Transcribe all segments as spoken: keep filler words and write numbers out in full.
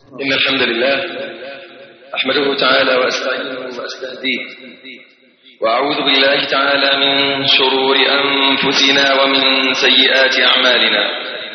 إن الحمد لله أحمده تعالى وأستعينه وأستهديه وأعوذ بالله تعالى من شرور أنفسنا ومن سيئات أعمالنا.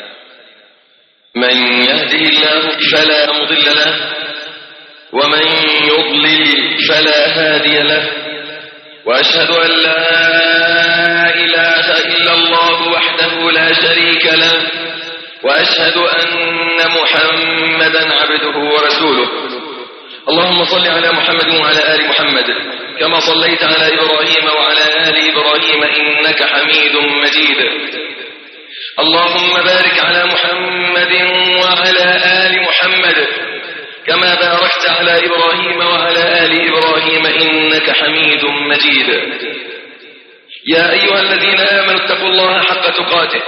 من يهده الله فلا مضل له ومن يضلل فلا هادي له، وأشهد أن لا إله إلا الله وحده لا شريك له، وأشهد أن محمدا عبده ورسوله. اللهم صل على محمد وعلى آل محمد كما صليت على إبراهيم وعلى آل إبراهيم إنك حميد مجيد. اللهم بارك على محمد وعلى آل محمد كما باركت على إبراهيم وعلى آل إبراهيم إنك حميد مجيد. يا أيها الذين آمنوا اتقوا الله حق تقاته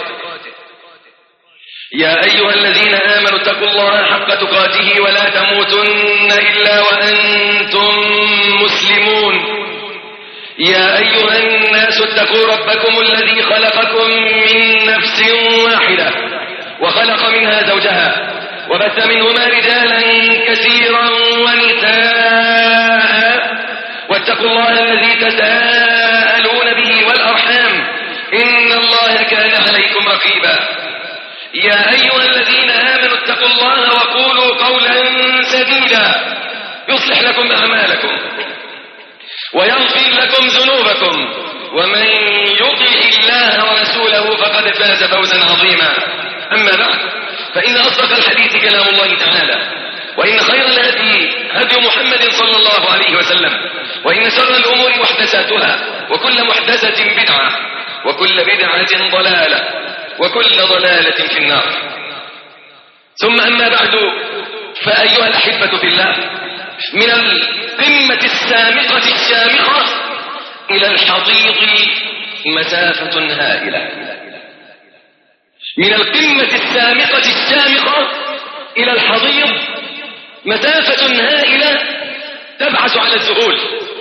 يا أيها الذين آمنوا اتقوا الله حق تقاته ولا تموتن إلا وأنتم مسلمون. يا أيها الناس اتقوا ربكم الذي خلقكم من نفس واحدة وخلق منها زوجها وبث منهما رجالا كثيرا ونساء، واتقوا الله الذي تساءلون به والأرحام إن الله كان عليكم رقيبا. يا أيها الذين آمنوا اتقوا الله وقولوا قولا سديدا يصلح لكم أعمالكم ويغفر لكم ذنوبكم، ومن يطع الله ورسوله فقد فاز فوزا عظيما. أما بعد، فإن أصدق الحديث كلام الله تعالى، وإن خير الهدي هدي محمد صلى الله عليه وسلم، وإن شر الأمور محدثاتها، وكل محدثة بدعة، وكل بدعة ضلالة، وكل ضلالة في النار. ثم أما بعد، فأيها الأحبة في الله، من القمة السامقة الشامخة إلى الحضيض مسافة هائلة. من القمة السامقة الشامخة إلى الحضيض مسافة هائلة تبعث على الذهول.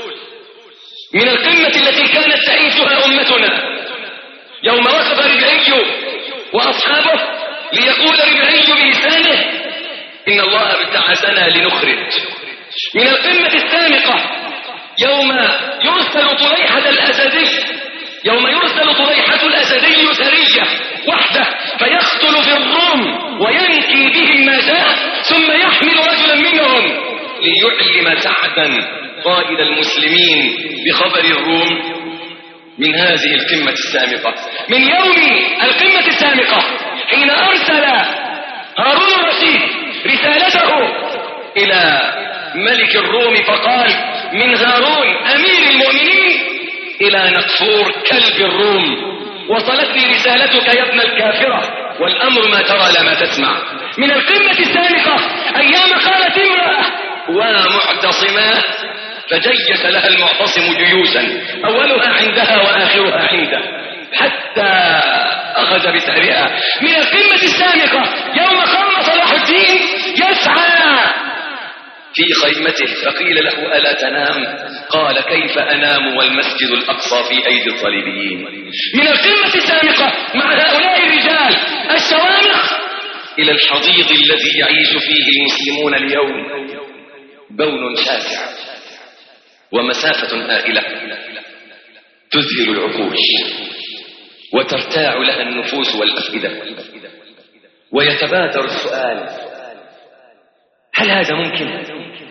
من القمة التي كانت تعيشها أمتنا يوم وقف ربعي وأصحابه ليقول ربعي بلسانه إن الله ابتعثنا لنخرج. من القمة السامقة يوم يرسل طليحة الأسدي يوم يرسل طليحة الأسدي سرية وحده فيقتل في الروم وينكي بهم ما شاء، ثم يحمل رجلا منهم ليعلم سعدا قائد المسلمين بخبر الروم. من هذه القمة السامقة، من يوم القمة السامقة حين أرسل هارون الرشيد رسالته إلى ملك الروم فقال: من هارون أمير المؤمنين إلى نقفور كلب الروم، وصلتني رسالتك يا ابن الكافرة، والأمر ما ترى لما تسمع. من القمة السامقة أيام قالت امرأة ومعتصمات فجيش لها المعتصم جيوشا أولها عندها وآخرها عنده حتى أخذ بسعرها. من القمة السامقة يوم قام صلاح الدين يسعى في خيمته فقيل له: ألا تنام؟ قال: كيف أنام والمسجد الأقصى في أيدي الصليبيين. من القمة السامقة مع هؤلاء الرجال الشوامخ إلى الحضيض الذي يعيش فيه المسلمون اليوم، بون شاسع ومسافة هائلة تذهل العقول وترتاع لها النفوس والأفئدة، ويتبادر السؤال: هل هذا ممكن؟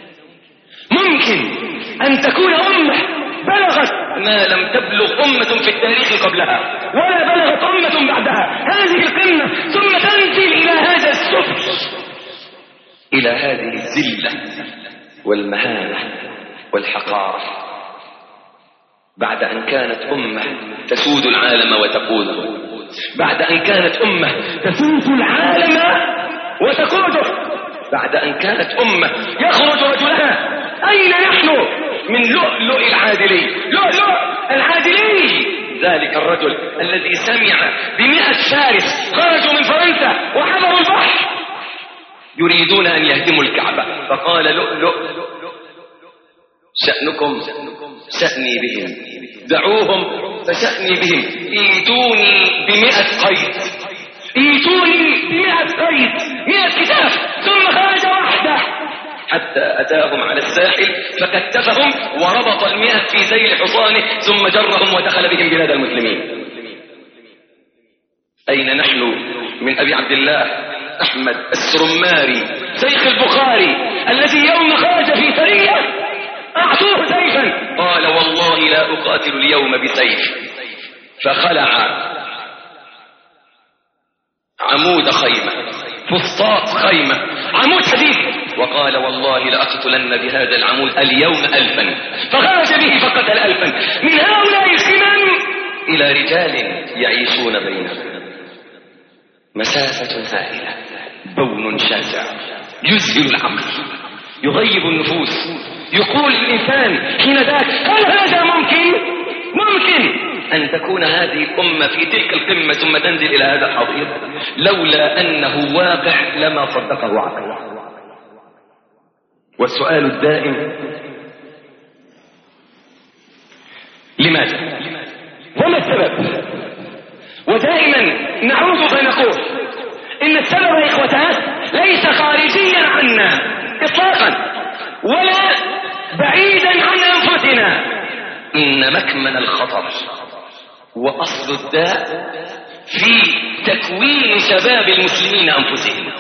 ممكن أن تكون أمة بلغت ما لم تبلغ أمة في التاريخ قبلها ولا بلغت أمة بعدها هذه القمة، ثم تنزل إلى هذا السفل، إلى هذه الذلة والمهانة والحقارة، بعد أن كانت أمة تسود العالم وتقوده، بعد أن كانت أمة تسود العالم وتقوده، بعد أن كانت أمة يخرج رجلها. أين نحن من لؤلؤ العادلي؟ لؤلؤ العادلي ذلك الرجل الذي سمع بمئة فارس خرجوا من فرنسا وحضروا البحر يريدون أن يهدموا الكعبة، فقال لؤلؤ: شأنكم شأني بهم، دعوهم فشأني بهم، ايتوني بمئة قيد، ايتوني بمئة قيد، مئة كتاب. ثم خرج وحده حتى أتاهم على الساحل فكتفهم وربط المئة في ذيل حصانه ثم جرهم ودخل بهم بلاد المسلمين. أين نحن من أبي عبد الله أحمد السرماري شيخ البخاري الذي يوم خرج في سرية أعطوه سيفا قال والله لا أقاتل اليوم بسيف، فخلع عمود خيمة، فسطاط خيمة، عمود حديد، وقال والله لأقتلن بهذا العمود اليوم ألفا، فخرج به فقتل ألفا من هؤلاء الخمام إلى رجال يعيشون بينهم. مسافة هائلة، بون شاسع يذهل العقل، يغيب النفوس. يقول الإنسان حين ذاك هل هذا ممكن؟ ممكن أن تكون هذه الأمة في تلك القمة ثم تنزل إلى هذا الحضيض؟ لولا أنه واقع لما صدقه عقله. والسؤال الدائم لماذا؟ وما السبب؟ ودائما نعود فنقول إن السبب يا إخوتان ليس خارجيا عنا إطلاقا ولا بعيدا عن أنفسنا، إن مكمن الخطر وأصل الداء في تكوين شباب المسلمين أنفسهم.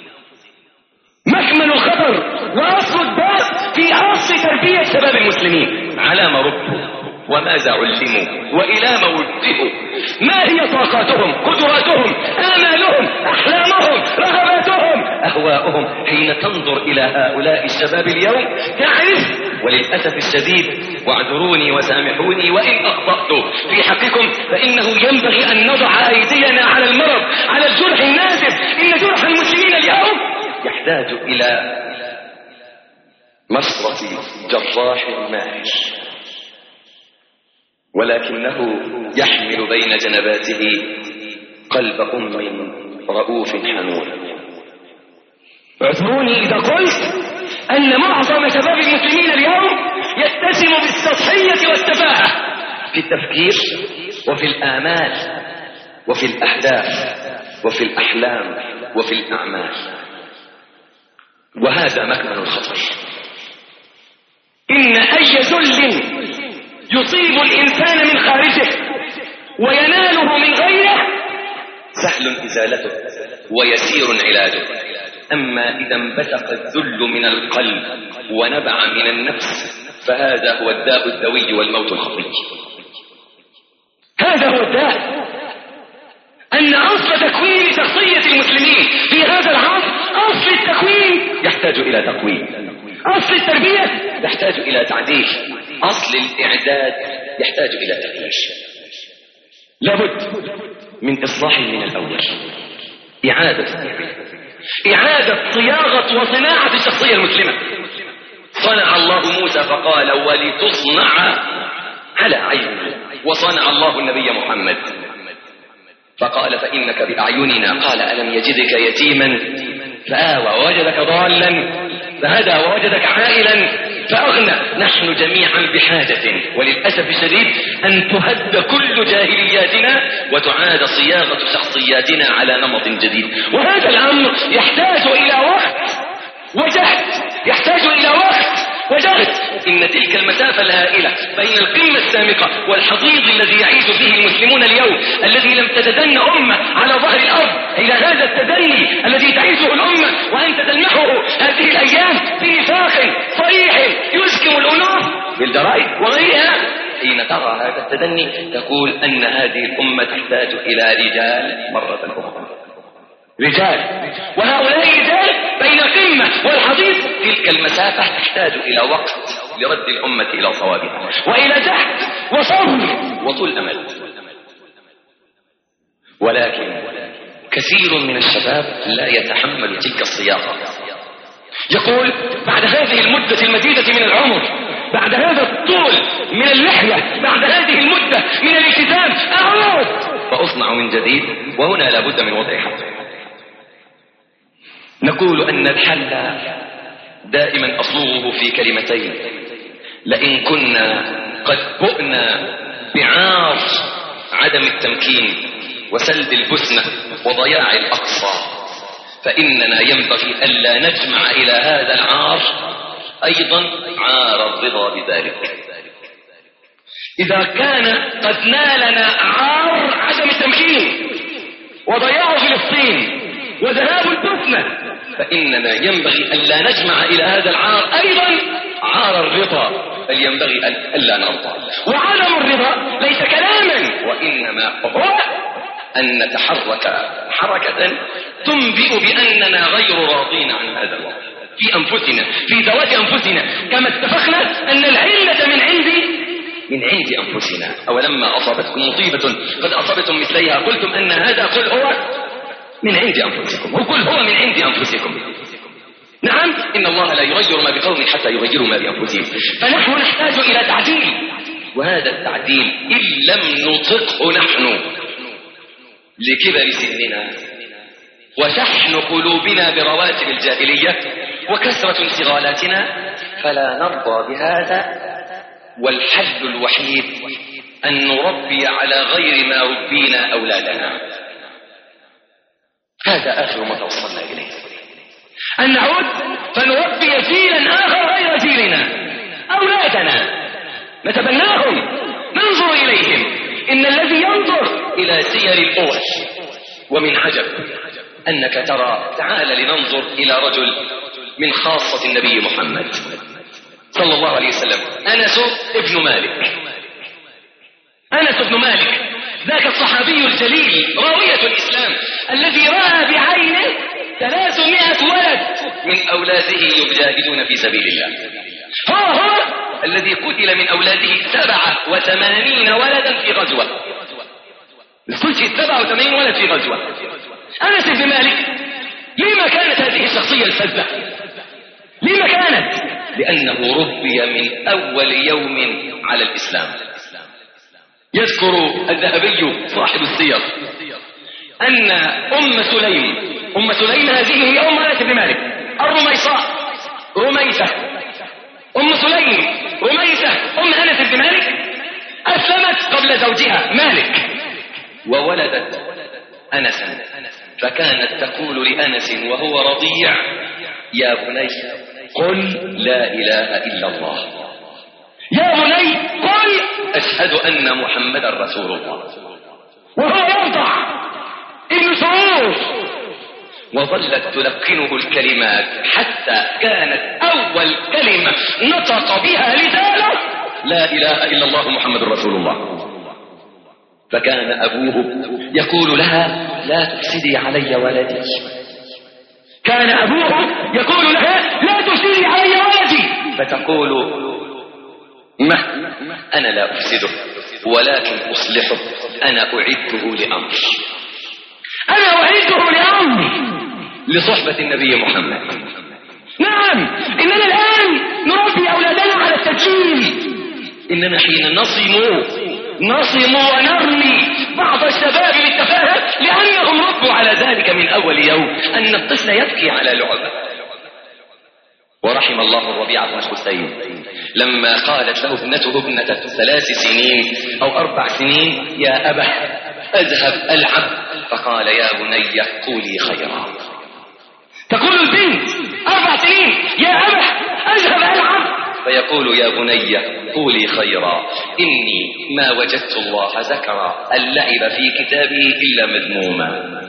مكمن الخطر وأصل الداء في أصل تربية شباب المسلمين. على ما ربوا وماذا علموا وإلى ما وجهوا، ما هي طاقاتهم، قدراتهم، آمالهم، أحلامهم، رغباتهم، أهواؤهم. حين تنظر إلى هؤلاء الشباب اليوم تعرف، وللأسف الشديد واعذروني وسامحوني وإن أخطأت في حقكم، فإنه ينبغي أن نضع أيدينا على المرض، على الجرح النازف. إن جرح المسلمين اليوم يحتاج إلى مشرط جراح ماهر، ولكنه يحمل بين جنباته قلب أم رؤوف حنون. اعذروني إذا قلت أن معظم شباب المسلمين اليوم يتسم بالسطحية والتفاهة في التفكير وفي الآمال وفي الأهداف وفي الأحلام وفي الأعمال، وهذا مكمن الخطر. إن أي ذل يصيب الإنسان من خارجه ويناله من غيره سهل إزالته ويسير علاجه، أما إذا انبثق الذل من القلب ونبع من النفس فهذا هو الداء الدوي والموت الخفي. هذا هو الداء، أن أصل تكوين شخصية المسلمين في هذا العصر، أصل التكوين يحتاج إلى تقويم، أصل التربية يحتاج إلى تعديل، أصل الإعداد يحتاج إلى تغيير. لابد من إصلاح من الأول، إعادة إعادة صياغة وصناعة الشخصية المسلمة. صنع الله موسى فقال ولتصنع على عيني، وصنع الله النبي محمد فقال فإنك بأعيننا، قال ألم يجدك يتيما فآوى ووجدك ضالا فهدى ووجدك عائلا فأغنى. نحن جميعا بحاجة وللأسف الشديد أن تهد كل جاهلياتنا وتعاد صياغة شخصياتنا على نمط جديد، وهذا الأمر يحتاج إلى وقت وجهد، يحتاج إلى وقت وجهد. إن تلك المسافة الهائلة بين القمة السامقة والحضيض الذي يعيش فيه المسلمون اليوم، الذي لم تتدن أمة على ظهر الأرض إلى هذا التدني الذي تعيشه الأمة وأنت تلمحه هذه الأيام في نفاق صريح يسكم الأنوف بالجرائد وغيرها. حين ترى هذا التدني تقول أن هذه الأمة تحتاج إلى رجال مرة أخرى، رجال، وهؤلاء الرجال بين القمة والحضيض تلك المسافة تحتاج إلى وقت لرد الأمة إلى صوابها وإلى جهد وصبر وطول أمل. ولكن كثير من الشباب لا يتحمل تلك الصياغة، يقول بعد هذه المدة المديدة من العمر، بعد هذا الطول من اللحية، بعد هذه المدة من الالتزام أعود فأصنع من جديد. وهنا لابد من وضع حد. نقول أن الحل دائما أصوغه في كلمتين: لئن كنا قد بؤنا بعار عدم التمكين وسلب البسنة وضياع الأقصى، فإننا ينبغي ألا نجمع إلى هذا العار أيضا عار الرضا بذلك. إذا كان قد نالنا عار عدم التمكين وضياع فلسطين وذهاب البوسنة، فإننا ينبغي ألا نجمع إلى هذا العار أيضا عار الرضا، بل ينبغي ألا نرضى. وعدم الرضا ليس كلاما، وإنما هو أن نتحرك حركة تنبئ بأننا غير راضين عن هذا الوضع في أنفسنا، في ذوات أنفسنا، كما اتفقنا أن العلة من عند من عند أنفسنا. أولما أصابتكم مصيبة قد أصابتم مثليها قلتم أن هذا قل هو من عند أنفسكم، وقل هو من عند أنفسكم. نعم، إن الله لا يغير ما بقوم حتى يغيروا ما بأنفسهم. فنحن نحتاج إلى تعديل، وهذا التعديل إن لم نطقه نحن لكبر سننا وشحن قلوبنا برواتب الجاهلية وكثرة انشغالاتنا فلا نرضى بهذا. والحل الوحيد أن نربي على غير ما ربينا أولادنا. هذا آخر ما توصلنا إليه، أن نعود فنربي جيلا آخر غير جيلنا، أولادنا نتبناهم، ننظر إليهم. إن الذي ينظر إلى سير الأول، ومن عجب أنك ترى، تعال لننظر إلى رجل من خاصة النبي محمد صلى الله عليه وسلم، أنس ابن مالك. أنس ابن مالك ذاك الصحابي الجليل راوية الإسلام الذي رأى بعينه ثلاثمائة ولد من أولاده يجاهدون في سبيل الله. هو هو الذي قتل من أولاده سبعة وثمانين ولدا في غزوة. استشهد سبعة وثمانين ولد في غزوة. أنس بن مالك لما كانت هذه الشخصية الفذة؟ لما كانت؟ لأنه ربي من أول يوم على الإسلام. يذكر الذهبي صاحب السير أن أم سليم أم سليم هذه هي أم أنس بن مالك، الرميصاء رميسة، أم سليم رميسة أم أنس بن مالك أسلمت قبل زوجها مالك وولدت أنسا، فكانت تقول لأنس وهو رضيع: يا بني قل لا إله إلا الله، يا بني قل أشهد أن محمدا رسول الله، وهو يرضع ابن سرور. وظلت تلقنه الكلمات حتى كانت أول كلمة نطق بها لسانه لا إله إلا الله محمد رسول الله. فكان أبوه يقول لها: لا تفسدي علي ولدي. كان أبوه يقول لها: لا تفسدي علي ولدي. فتقول: ما أنا لا أفسده ولكن أصلحه، أنا أعده لأمر، أنا أعده لأمر لصحبة النبي محمد. نعم، إننا الآن نربي أولادنا على التدجيل. إننا حين نصم نصم ونرمي بعض الشباب بالتفاهة لأنهم ربوا على ذلك من أول يوم، أن الطفل يبكي على لعبة. ورحم الله الربيع بن حسين لما قالت له ابنته ابنة ثلاث سنين أو أربع سنين: يا أبا أذهب ألعب. فقال: يا بني قولي خيرا. تقول البنت أربع سنين: يا أبا أذهب ألعب. فيقول: يا بني قولي خيرا، إني ما وجدت الله ذكر اللعب في كتابه إلا مذموما.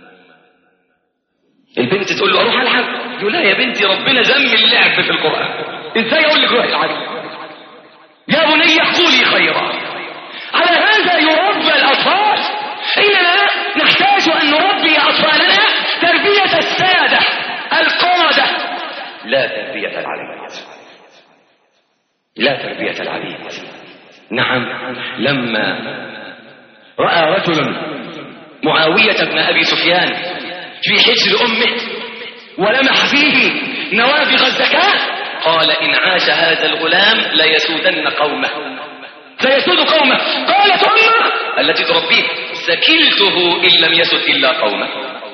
البنت تقول له: أروح ألعب؟ يقول: لا يا بنتي، ربنا ذم اللعب في القرآن، إزاي أقول لك روح العب؟ يا بني قولي خيرا. على هذا يربى الأطفال. إننا نحتاج أن نربي أطفالنا تربية السادة القادة، لا تربية العبيد، لا تربية العبيد. نعم، لما رأى رجل معاوية بن أبي سفيان في حجر أمه ولمح فيه نوابغ الزكاة قال: إن عاش هذا الغلام ليسودن قومه، سيسود قومه. قالت أمه التي تربيه: سكلته إن لم يسد إلا قومه.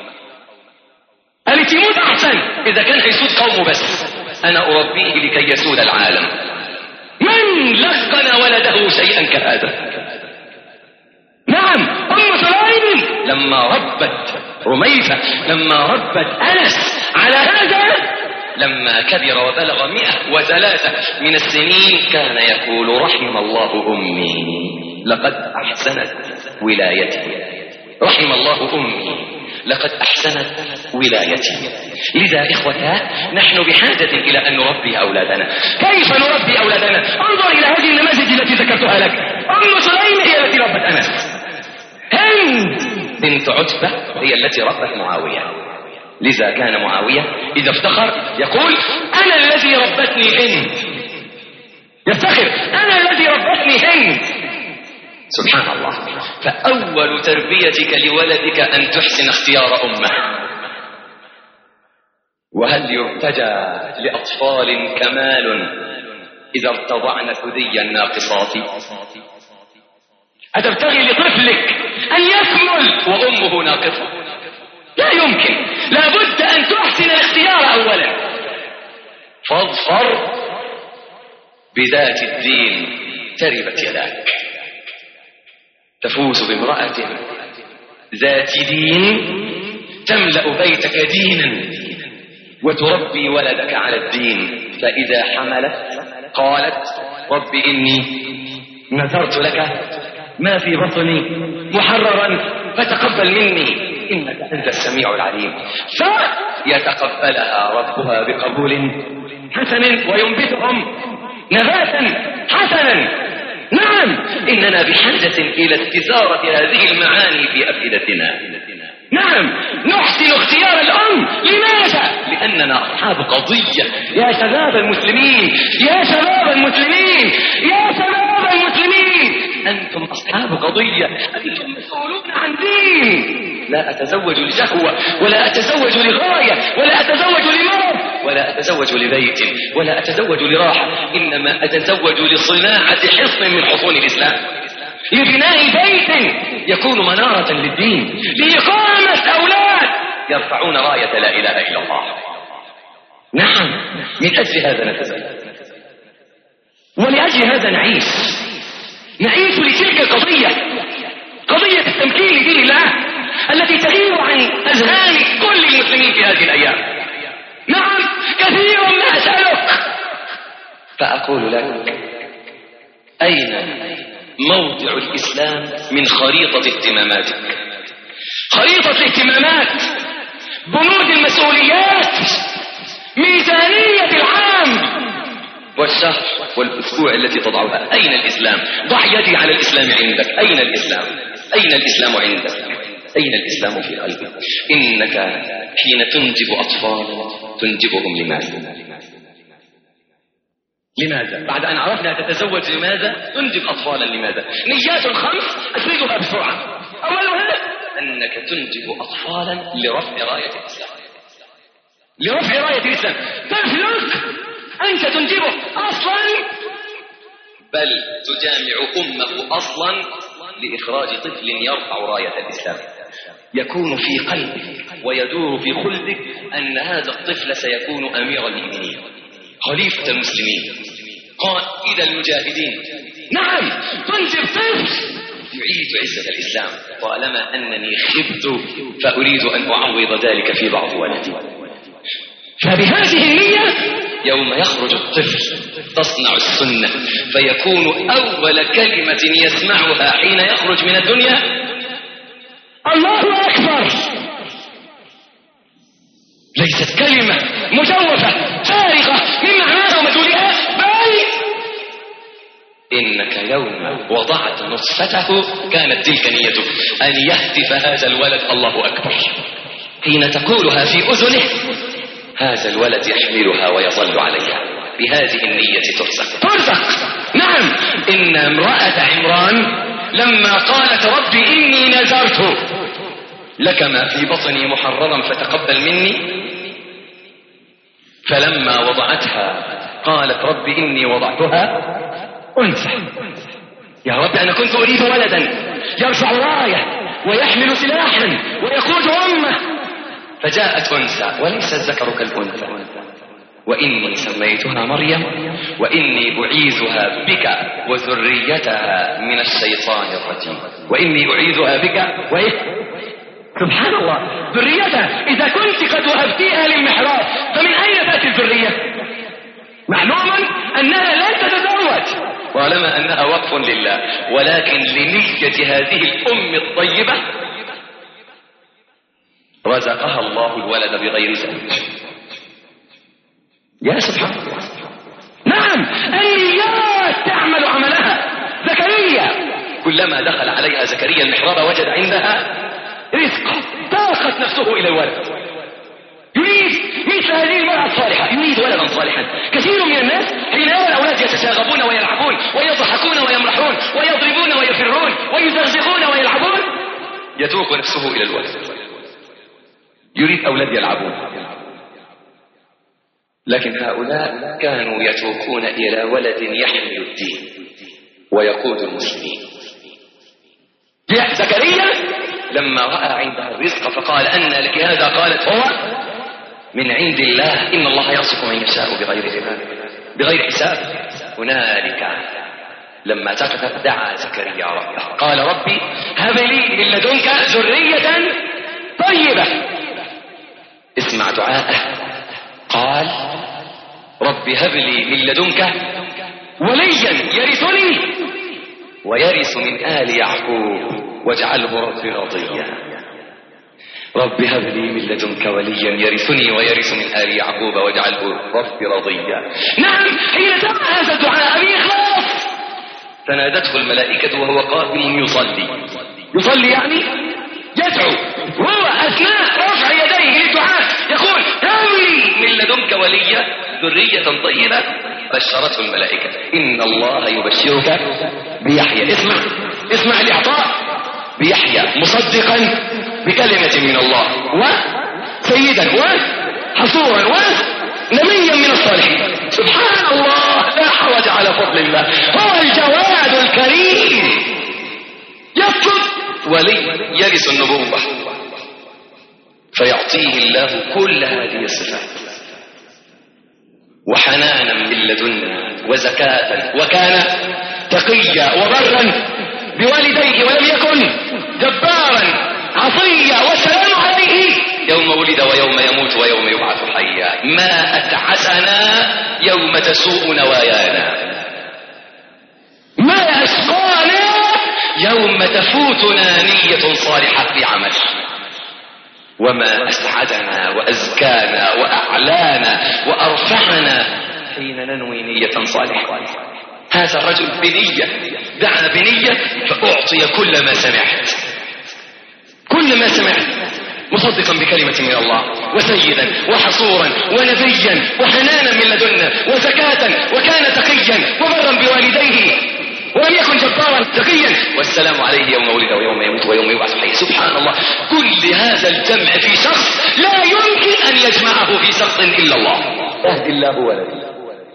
قالت: يموت أحسن إذا كان يسود قومه، بس أنا أربيه لكي يسود العالم. من لقن ولده شيئا كهذا؟ نعم، أم سليم لما ربت رميثة لما ربت أنس على هذا، لما كبر وبلغ مئة وثلاثة من السنين كان يقول رحم الله أمي لقد أحسنت ولايتي، رحم الله أمي لقد أحسنت ولايتي. لذا إخوتا نحن بحاجة إلى أن نربي أولادنا. كيف نربي أولادنا؟ انظر إلى هذه النماذج التي ذكرتها لك. أم سليم هي التي ربت أنس، هند بنت عتبة هي التي ربت معاوية. لذا كان معاوية إذا افتخر يقول أنا الذي ربتني هند، يفتخر أنا الذي ربتني هند. سبحان الله. فأول تربيتك لولدك أن تحسن اختيار أمه. وهل يرتجى لأطفال كمال إذا ارتضعن ثدي الناقصات؟ أتبتغي لطفلك أن يكمل وأمه ناقصة؟ لا يمكن، لابد أن تحسن الاختيار أولا. فاظفر بذات الدين تربت يداك. تفوز بامرأة ذات دين تملأ بيتك دينا وتربي ولدك على الدين. فإذا حملت قالت رب إني نذرت لك ما في بطني محررا فتقبل مني إنك أنت السميع العليم. فيتقبلها ربها بقبول حسن وينبتهم نباتا حسنا. نعم، إننا بحاجة إلى استثارة هذه المعاني في أفئدتنا. نعم، نحسن اختيار الأم. لماذا؟ لأننا أصحاب قضية. يا شباب المسلمين، يا شباب المسلمين، يا شباب المسلمين، أنتم أصحاب قضية، أنتم مسؤولون عن دين. لا أتزوج لشهوة، ولا أتزوج لغاية، ولا أتزوج لمرض، ولا أتزوج لبيت، ولا أتزوج لراحة، إنما أتزوج لصناعة حصن من حصون الإسلام، لبناء بيت يكون منارة للدين، لإقامة أولاد يرفعون راية لا إله إلا الله. نعم، من أجل هذا نتزوج، ولأجل هذا نعيش نعيش لتلك القضية، قضية التمكين لدين الله التي تغيب عن أذهان كل المسلمين في هذه الأيام. نعم، كثير ما أسألك فأقول لك أين موضع الإسلام من خريطة اهتماماتك؟ خريطة الاهتمامات، بنود المسؤوليات، ميزانية العام والشهر والأسبوع التي تضعها. أين الإسلام؟ ضع يدي على الإسلام عندك. أين الإسلام؟ أين الإسلام عندك؟ أين الإسلام في قلبك؟ إنك حين تنجب أطفالا تنجبهم لماذا؟ لماذا؟ بعد أن عرفنا تتزوج لماذا؟ تنجب أطفالا لماذا؟ نيات خمس أسردها بسرعة. أولها أنك تنجب أطفالا لرفع راية الإسلام، لرفع راية الإسلام. طفلك أنت تنجبه أصلا، بل تجامع أمه أصلا لإخراج طفل يرفع راية الإسلام، يكون في قلبك ويدور في خلدك أن هذا الطفل سيكون أمير المؤمنين، خليفة المسلمين، قائد المجاهدين. نعم، تنجب طفل يعيد عزة الإسلام. طالما أنني خبت فأريد أن أعوض ذلك في بعض ولدي. فبهذه النية يوم يخرج الطفل تصنع السنة، فيكون أول كلمة يسمعها حين يخرج من الدنيا الله أكبر. ليست كلمة مجوفة فارغة من معناها ومدلولها، بل إنك يوم وضعت نطفته كانت تلك نيتك أن يهتف هذا الولد الله أكبر. حين تقولها في أذنه هذا الولد يحملها ويظل عليها. بهذه النية ترزق ترزق. نعم، إن امرأة عمران لما قالت رب إني نذرت لك ما في بطني محررا فتقبل مني، فلما وضعتها قالت رب إني وضعتها أنثى. يا رب أنا كنت أريد ولدا يرفع راية ويحمل سلاحا ويقود أمه، فجاءت أنثى وليس الذكر كالأنثى. وإني سميتها مريم وإني أعيذها بك وذريتها من الشيطان الرجيم، وإني أعيذها بك وإيه سبحان الله، ذريتها إذا كنت قد وهبتيها للمحراب فمن أين تأتي الذرية؟ معلوم أنها لن تتزوج، طالما أنها وقف لله، ولكن لنية هذه الأم الطيبة رزقها الله الولد بغير زوج. يا سبحان الله. نعم، النيات تعمل عملها. زكريا كلما دخل عليها زكريا المحراب وجد عندها رزقا، طاقت نفسه إلى الولد. يريد مثل هذه المرأة الصالحة، يريد ولدا صالحا. كثير من الناس حين يرى الأولاد يتشاغبون ويلعبون ويضحكون ويمرحون ويضربون ويفرون ويزغزغون ويلعبون، يتوق نفسه إلى الولد، يريد أولاد يلعبون. لكن هؤلاء كانوا يتوقون إلى ولد يحمل الدين ويقود المسلمين. زكريا لما رأى عندها الرزق فقال أن لك هذا؟ قالت هو من عند الله، إن الله يرزق من يشاء بغير حساب بغير حساب. هنالك لما سكتت دعا زكريا ربه قال ربي هب لي من لدنك ذرية طيبة. اسمع دعاءه، قال ربي هب لي من لدنك وليا يرثني ويرث من آل يعقوب واجعله ربي رضيا. رب هب لي من لدنك وليا يرثني ويرث من آل يعقوب واجعله ربي رضيا. نعم، حين سمع هذا الدعاء بإخلاص فنادته الملائكة وهو قائم يصلي. يصلي يعني يدعو، وهو أثناء رفع يديه للدعاء يقول هب لي من لدنك وليا ذرية طيبة. بشرته الملائكة إن الله يبشرك بيحيى. اسمع اسمع الإعطاء، بيحيى مصدقا بكلمة من الله وسيدا وحصورا ونبيا من الصالحين. سبحان الله، لا حرج على فضل الله، هو الجواد الكريم. يطلب ولي يرث النبوة فيعطيه الله كل هذه الصفات، وحنانا من لدنا وزكاة، وكان تقيا وبرا بوالديه ولم يكن جبارا عصيا، والسلام عليه يوم ولد ويوم يموت ويوم يبعث حيا. ما أتعسنا يوم تسوء نوايانا، ما أشقانا يوم تفوتنا نية صالحة في عمل، وما أسعدنا وأزكانا وأعلانا وأرفعنا حين ننوي نية صالحة. هذا الرجل بنية دعا بنية فأعطي كل ما سمعت، كل ما سمعت، مصدقا بكلمة من الله وسيدا وحصورا ونبيا وحنانا من لدنا وزكاة، وكان تقيا وبرا بوالديه ولم يكن جبارا تقيا، والسلام عليه يوم ولد ويوم يموت ويوم يبعث حيا. سبحان الله، كل هذا الجمع في شخص لا يمكن أن يجمعه في شخص إلا الله. يهدي الله ولدي،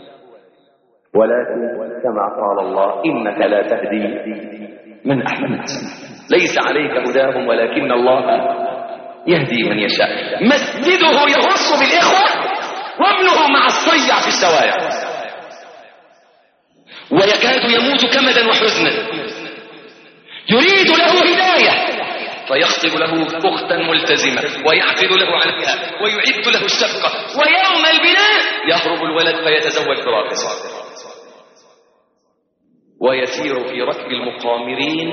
ولكن كما قال الله إنك لا تهدي من أحببت، ليس عليك هداهم ولكن الله يهدي من يشاء. مسجده يغص بالإخوة وابنه مع الصيع في الشوارع، ويكاد يموت كمدا وحزنا، يريد له هداية فيخطب له أختا ملتزمة ويعقد له عليها ويعد له الشقة، ويوم البناء يهرب الولد فيتزوج براقصة ويسير في ركب المقامرين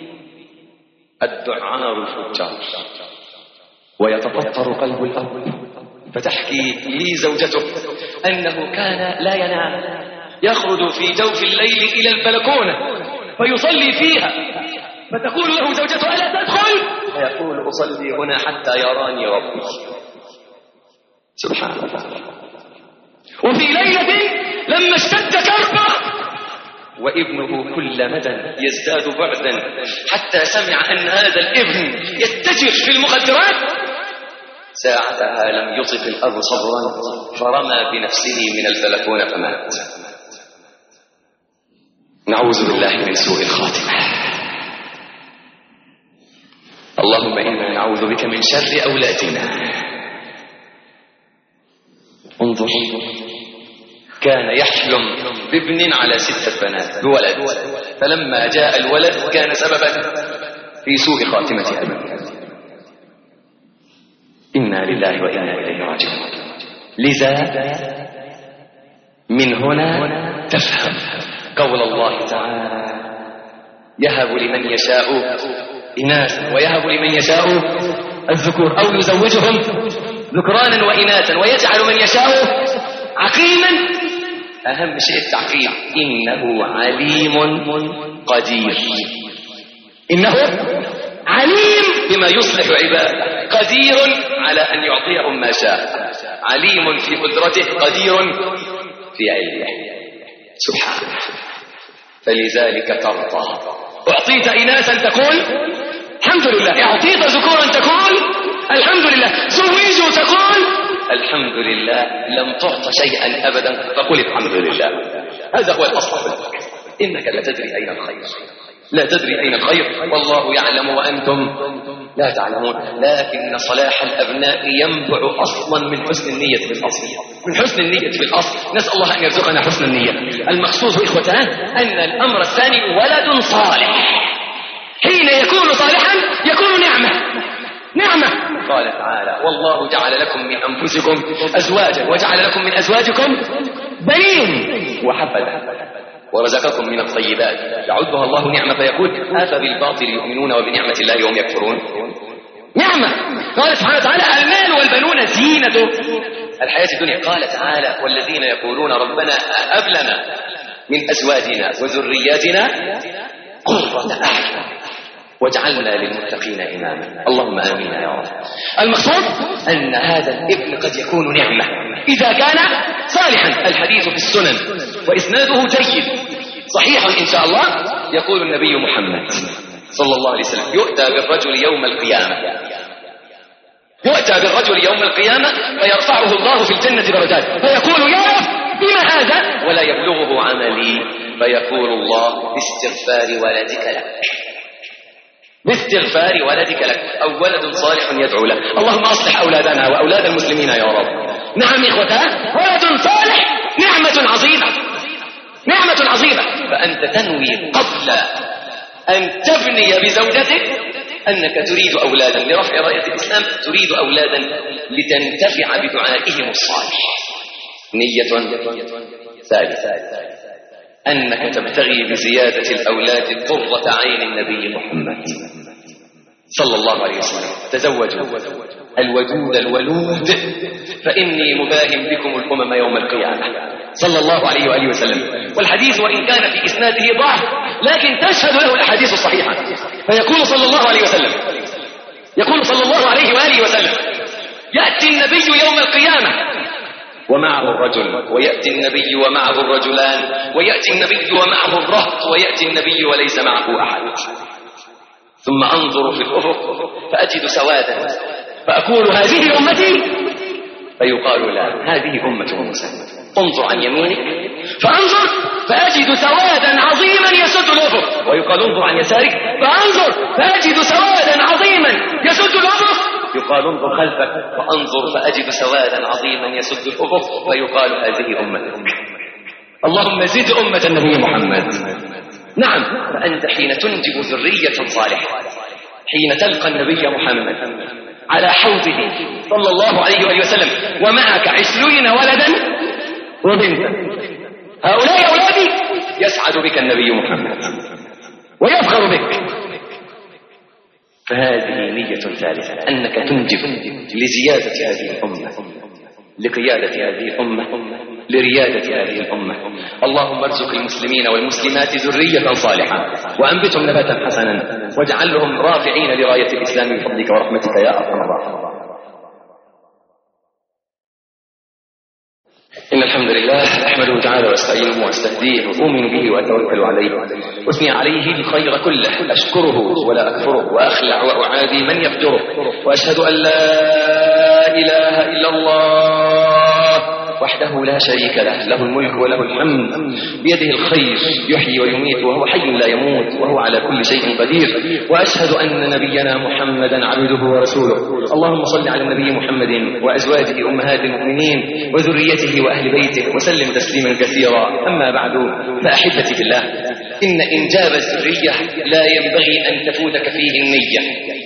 الدعار الفجار، ويتفطر قلب الأب فتحكي لي زوجته أنه كان لا ينام، يخرج في جوف الليل إلى البلكونة فيصلي فيها، فتقول له زوجته ألا تدخل؟ فيقول أصلي هنا حتى يراني ربي. سبحان الله. وفي ليلة لما اشتد كربه وابنه كل مدى يزداد بعدا حتى سمع أن هذا الابن يتجر في المخدرات، ساعتها لم يطف الأب صبرا فرمى بنفسه من البلكونة فمات. نعوذ بالله من سوء الخاتمة. اللهم إنا نعوذ بك من شر أولادنا. انظر، كان يحلم بابن على ستة بنات بولد، فلما جاء الولد كان سببا في سوء خاتمة أبيه. لله وإنا إليه راجعون. لذا من هنا تفهم قول الله تعالى يهب لمن يشاء إناثا ويهب لمن يشاء الذكور أو يزوجهم ذكرانا وإناثا ويجعل من يشاء عقيما. أهم شيء التعقيم. إنه عليم قدير. إنه عليم بما يصلح عباده، قدير على أن يعطيهم ما شاء، عليم في قدرته، قدير في علمه سبحانه. فلذلك ترضى. أعطيت إناثا تقول الحمد لله، أعطيت ذكورا تقول الحمد لله، زوجوا تقول الحمد لله، لم تعط شيئا أبدا فقل الحمد لله. هذا هو الأصل لك. إنك لا تدري أين الخير، لا تدري أين الخير، والله يعلم وأنتم لا تعلمون. لكن صلاح الأبناء ينبع أصلا من حسن النية في الأصل، من حسن النية في الأصل. نسأل الله أن يرزقنا حسن النية. المقصود إخوتان أن الأمر الثاني ولد صالح. حين يكون صالحا يكون نعمة، نعمة. قال تعالى والله جعل لكم من أنفسكم أزواجا وجعل لكم من أزواجكم بنين وحفدا ورزقكم من الطيبات يعدها الله نعمة فيقول أفبالباطل يؤمنون وبنعمة الله هم يكفرون. نعمة. قال سبحانه وتعالى المال والبنون زينة الحياة الدنيا. قال تعالى والذين يقولون ربنا هب لنا من أزواجنا وذرياتنا قرة أعين واجعلنا للمتقين إماما. اللهم آمين يا رب. المقصود أن هذا الابن قد يكون نعمة إذا كان صالحا. الحديث في السنن وإسناده جيد صحيح إن شاء الله. يقول النبي محمد صلى الله عليه وسلم يؤتى بالرجل يوم القيامة، يؤتى بالرجل يوم القيامة فيرفعه الله في الجنة درجات فيقول يا رب بما هذا ولا يبلغه عملي، فيقول الله باستغفار ولدك لك، باستغفار ولدك لك، أو ولد صالح يدعو لك. اللهم أصلح أولادنا وأولاد المسلمين يا رب. نعم إخوتان، ولد صالح نعمة عظيمة، نعمة عظيمة. فأنت تنوي قبل أن تبني بزوجتك أنك تريد أولادا لرفع راية الإسلام، تريد أولادا لتنتفع بدعائهم الصالح. نية ثالثة أنك تبتغي بزيادة الأولاد قرة عين النبي محمد صلى الله عليه وسلم. تزوجوا الودود الولود فإني مباهم بكم الأمم يوم القيامة صلى الله عليه وآله وسلم. والحديث وإن كان في إسناده ضعف لكن تشهد له الأحاديث الصحيحة. فيقول صلى الله عليه وسلم، يقول صلى الله عليه وآله وسلم يأتي النبي يوم القيامة ومعه الرجل، ويأتي النبي ومعه الرجلان، ويأتي النبي ومعه الرهط، ويأتي النبي وليس معه أحد. ثم أنظر في الأفق فأجد سوادا فأقول هذه أمتي، فيقال لا هذه أمة موسى. انظر عن يمينك فأنظر فأجد سوادا عظيما يسد الأفق، ويقال انظر عن يسارك فأنظر فأجد سوادا عظيما يسد الأفق، يقال انظر خلفك فأنظر فأجد سوادا عظيما يسد الأفق، فيقال هذه أمة. اللهم زد أمة النبي محمد. نعم. فأنت حين تنجب ذرية صالحة، حين تلقى النبي محمد على حوضه صلى الله عليه وآله وسلم ومعك عشرين ولدا وبنتا، هؤلاء أولادي يسعد بك النبي محمد ويفخر بك. فهذه نية ثالثة أنك تنجب لزيادة هذه الأمة، لقيادة هذه الأمة، لريادة هذه الأمة. اللهم ارزق المسلمين والمسلمات ذرية صالحة وأنبتهم نباتا حسنا واجعلهم رافعين لراية الإسلام بفضلك ورحمتك يا أرحم الراحمين. إن الحمد لله أحمده تعالى واستعينه واستهديه وأؤمن به وأتوكل عليه وأثني عليه الخير كله، أشكره ولا أكفره وأخلع وأعادي من يفجره، وأشهد أن لا إله إلا الله وحده لا شريك له، له الملك وله الحمد بيده الخير يحيي ويميت وهو حي لا يموت وهو على كل شيء قدير. وأشهد أن نبينا محمدا عبده ورسوله. اللهم صل على النبي محمد وأزواجه أمهات المؤمنين وذريته وأهل بيته وسلم تسليما كثيرا. أما بعد فأحبتي في الله، إن إنجاب الذرية لا ينبغي أن تفوتك فيه النية،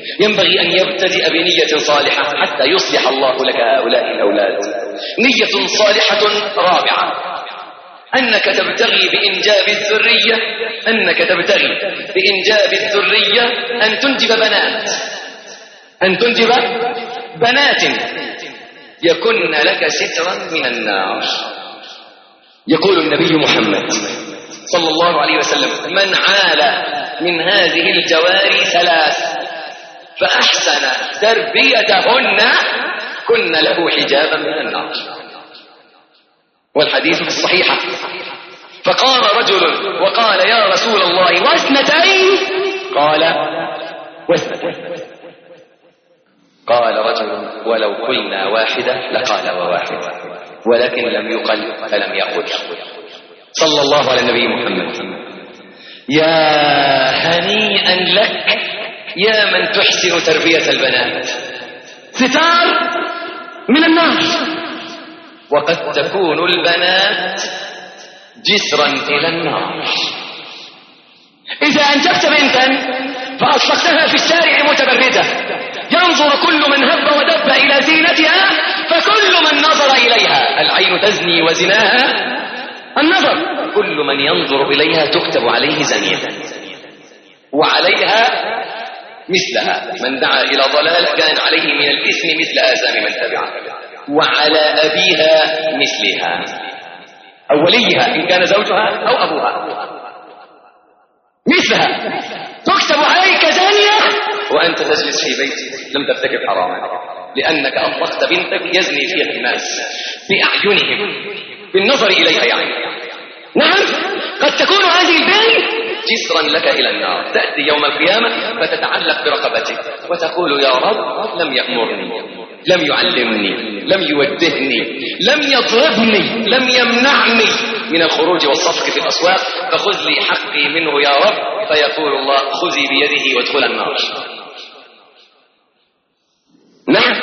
ينبغي أن يبتدئ بنية صالحة حتى يصلح الله لك هؤلاء الأولاد. نية صالحة رابعة أنك تبتغي بإنجاب الذرية أنك تبتغي بإنجاب الذرية أن تنجب بنات أن تنجب بنات يكن لك سترا من النار. يقول النبي محمد صلى الله عليه وسلم: من عال من هذه الجواري ثلاث فأحسن تربيتهن كن له حجابا من النار. والحديث في الصحيحة. فقام رجل وقال: يا رسول الله واثنتين؟ قال: واثنتين. قال رجل: ولو قلنا واحدة لقال وواحدة، ولكن لم يقل فلم يقل. صلى الله على النبي محمد. يا هنيئا لك يا من تحسن تربية البنات، ستار من النار. وقد تكون البنات جسرا إلى النار. إذا أنجبت بنتا فأطلقتها في الشارع متبرجة ينظر كل من هب ودب إلى زينتها، فكل من نظر إليها، العين تزني وزناها النظر، كل من ينظر إليها تكتب عليه زانية وعليها مثلها. من دعا إلى ضلال كان عليه من الإثم مثل آثام من تبعه، وعلى أبيها مثلها أو وليها إن كان زوجها أو أبوها مثلها، تكتب عليك زانية وأنت تجلس في بيتك لم ترتكب حراما، لأنك أطلقت بنتك يزني فيها الناس بأعينهم بالنظر إليها. يعني نعم، قد تكون هذه البنت جسرا لك إلى النار. تأتي يوم القيامة فتتعلق برقبتك وتقول: يا رب لم يأمرني، لم يعلمني، لم يوجهني، لم يضربني، لم يمنعني من الخروج والصفق في الأسواق، فخذ لي حقي منه يا رب. فيقول الله: خذي بيده وادخل النار. نعم،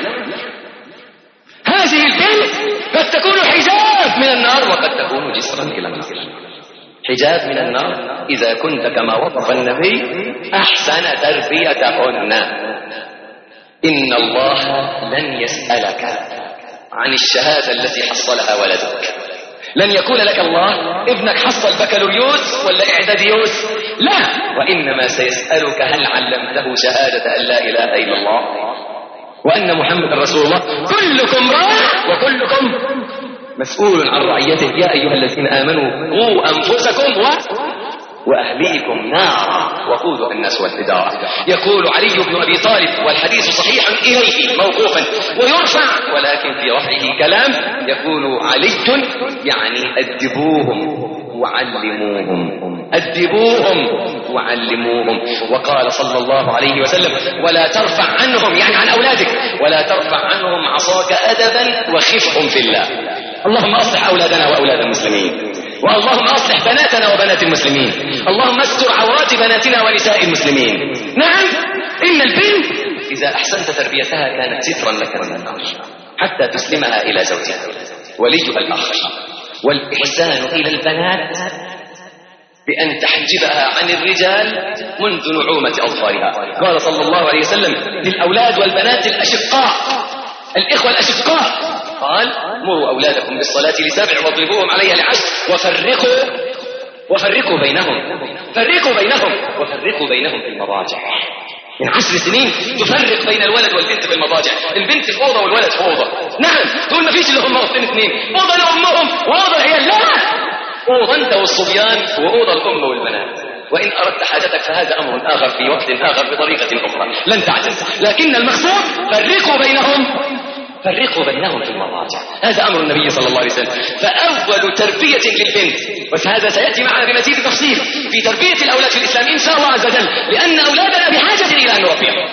هذه البنت قد تكون حجاب من النار وقد تكون جسرا إلى النار. حجاب من النار إذا كنت كما وصف النبي أحسن تربيتهن. إن الله لن يسألك عن الشهادة التي حصلها ولدك. لن يقول لك الله: ابنك حصل بكالوريوس ولا إعداديوس، لا، وإنما سيسألك: هل علمته شهادة أن لا إله إلا الله وأن محمد رسول الله؟ كلكم راع وكلكم مسؤول عن رعيته. يا أيها الذين آمنوا قوا أنفسكم و... وأهليكم نارا وقودها الناس والحجارة. يقول علي بن أبي طالب والحديث صحيح إليه موقوفا ويرفع، ولكن في رفعه كلام. يقول علي يعني أدبوهم وعلموهم، أدبوهم وعلموهم. وقال صلى الله عليه وسلم: ولا ترفع عنهم، يعني عن أولادك، ولا ترفع عنهم عصاك أدبا وخفهم في الله. اللهم أصلح أولادنا وأولاد المسلمين، واللهم أصلح بناتنا وبنات المسلمين، اللهم استر عورات بناتنا ونساء المسلمين. نعم، إن البنت إذا أحسنت تربيتها كانت سترا لك من النار حتى تسلمها إلى زوجها وليها الآخر. والإحسان إلى البنات بأن تحجبها عن الرجال منذ نعومة أظفارها. قال صلى الله عليه وسلم للأولاد والبنات الأشقاء، الإخوة الأشقاء، قال: مروا أولادكم بالصلاة لسبع واضربوهم عليها لعشر وفرقوا وفرقوا بينهم فرقوا بينهم وفرقوا بينهم في المضاجع. من عشر سنين تفرق بين الولد والبنت في المضاجع، البنت في أوضة والولد في أوضة. نعم، تقول ما فيش اللي هم أوضتين اثنين، أوضة لأمهم وأوضة العيال. لا، أوضة أنت والصبيان وأوضة الأم والبنات. وإن أردت حاجتك فهذا أمر آخر في وقت آخر بطريقة أخرى، لن تعجز. لكن المقصود فرقوا بينهم فرقوا بينهم في المضاجع. هذا أمر النبي صلى الله عليه وسلم. فأول تربية للبنت، وهذا سيأتي معنا بمزيد تفصيل في تربية الأولاد في الإسلام إن شاء الله عز وجل، لأن أولادنا بحاجة إلى أن نربيهم.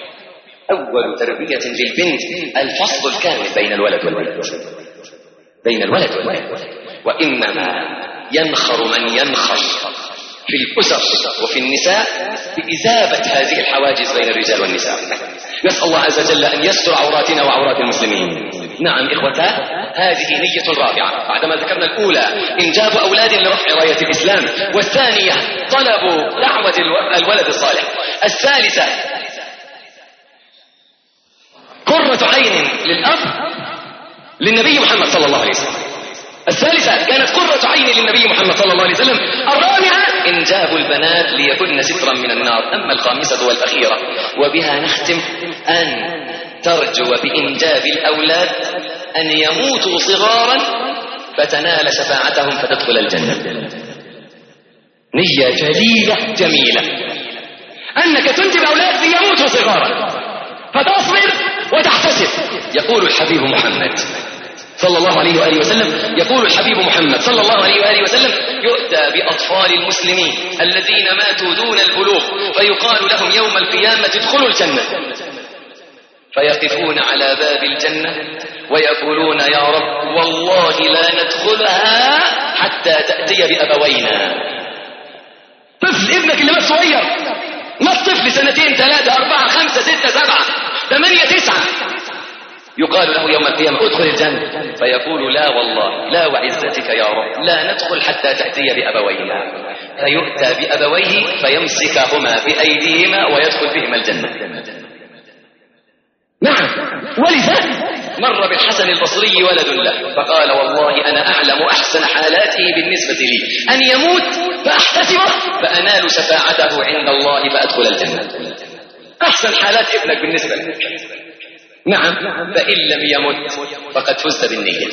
أول تربية للبنت الفصل الكامل بين الولد والبنت، بين الولد والبنت. وإنما ينخر من ينخر في الأسر وفي النساء بإذابة هذه الحواجز بين الرجال والنساء. نسأل الله عز وجل أن يستر عوراتنا وعورات المسلمين. نعم إخوتا، هذه نية رابعة بعدما ذكرنا الأولى إنجاب أولاد لرفع راية الإسلام، والثانية طلب دعوة الولد الصالح، الثالثة قرة عين للأب للنبي محمد صلى الله عليه وسلم. الثالثة كانت قرة عين للنبي محمد صلى الله عليه وسلم. الرابعة إنجاب البنات ليكن سترا من النار. أما الخامسة والأخيرة وبها نختم، أن ترجو بإنجاب الأولاد أن يموتوا صغارا فتنال شفاعتهم فتدخل الجنة. نية جليلة جميلة أنك تنجب أولاد ليموتوا صغارا فتصبر وتحتسب. يقول الحبيب محمد صلى الله عليه وآله وسلم يقول الحبيب محمد صلى الله عليه وآله وسلم يؤتى بأطفال المسلمين الذين ماتوا دون البلوغ فيقال لهم يوم القيامة ادخلوا الجنة، فيقفون على باب الجنة ويقولون يا رب والله لا ندخلها حتى تأتي بأبوينا. طفل ابنك اللي مات صغير، مات طفل سنتين ثلاثة أربعة خمسة ستة سبعة ثمانية تسعة، يقال له يوم القيامة ادخل الجنة، فيقول لا والله لا وعزتك يا رب لا ندخل حتى تأتي بأبوينا، فيؤتى بأبويه فيمسكهما بأيديهما ويدخل بهما الجنة. نعم، ولذلك مر بالحسن البصري ولد له فقال والله أنا أعلم أحسن حالاته بالنسبة لي أن يموت فأحتسبه فأنال شفاعته عند الله فأدخل الجنة. أحسن حالات ابنك بالنسبة لك. نعم، فإن لم يمت فقد فزت بالنية،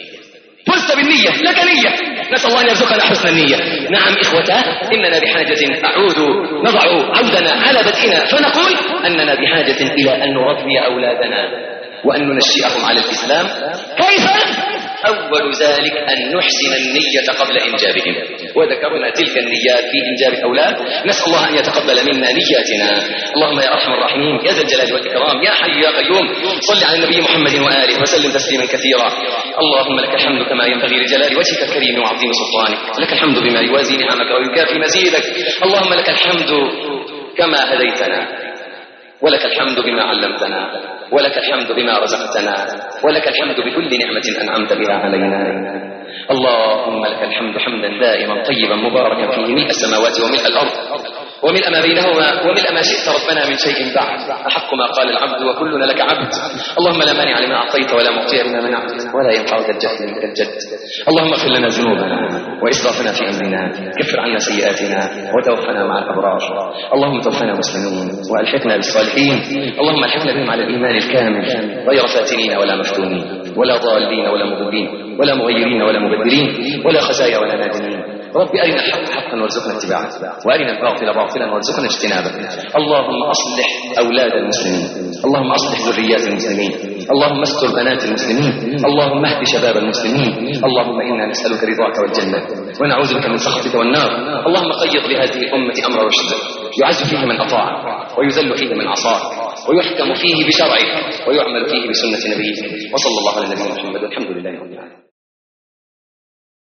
فزت بالنية، لك نية، نسأل الله أن يرزقنا حسن النية. نعم إخوته، إننا بحاجة أعود نضع عودنا على بدئنا فنقول أننا بحاجة إلى أن نربي أولادنا وأن ننشئهم على الإسلام. كيف؟ أول ذلك أن نحسن النية قبل إنجابهم، وذكرنا تلك النيات في إنجاب الأولاد. نسأل الله أن يتقبل منا نياتنا. اللهم يا أرحم الراحمين يا ذا الجلال والإكرام يا حي يا قيوم صل على النبي محمد وآله وسلم تسليما كثيرا. اللهم لك الحمد كما ينبغي لجلال وجهك الكريم وعظيم سلطانك، لك الحمد بما يوازي نعمك ويكافي مزيدك. اللهم لك الحمد كما هديتنا، ولك الحمد بما علمتنا، ولك الحمد بما رزقتنا، ولك الحمد بكل نعمة أنعمت بها علينا. اللهم لك الحمد حمدا دائما طيبا مباركا فيه ملء السماوات وملء الأرض وملء ما بينهما وملء ما شئت ربنا من شيء بعد. أحق ما قال العبد وكلنا لك عبد. اللهم لا مانع لما أعطيت ولا معطي لما منعت ولا ينفع ذا الجهل منك الجد. اللهم اغفر لنا ذنوبنا وإسرافنا في أمرنا، كفر عنا سيئاتنا وتوفنا مع الأبرار. اللهم توفنا مسلمين وألحقنا بالصالحين. اللهم الحقنا بهم على الإيمان الكامل غير فاتنين ولا مفتونين ولا ضالين ولا مضلين ولا مغيرين ولا مبدلين ولا خزايا ولا نادمين. رب أرنا الحق حقا وارزقنا اتباعه وأرنا الباطل باطلا وارزقنا اجتنابه. اللهم أصلح أولاد المسلمين، اللهم أصلح ذريات المسلمين، اللهم استر بنات المسلمين، اللهم اهد شباب المسلمين. اللهم إنا نسألك رضاك والجنة ونعوذ بك من سخطك والنار. اللهم قيض لهذه الأمة أمر رشد يعز فيه من أطاعك ويذل فيه من عصاك ويحكم فيه بشرعك ويعمل فيه بسنة نبيك. وصلى الله على نبينا محمد والحمد لله رب العالمين.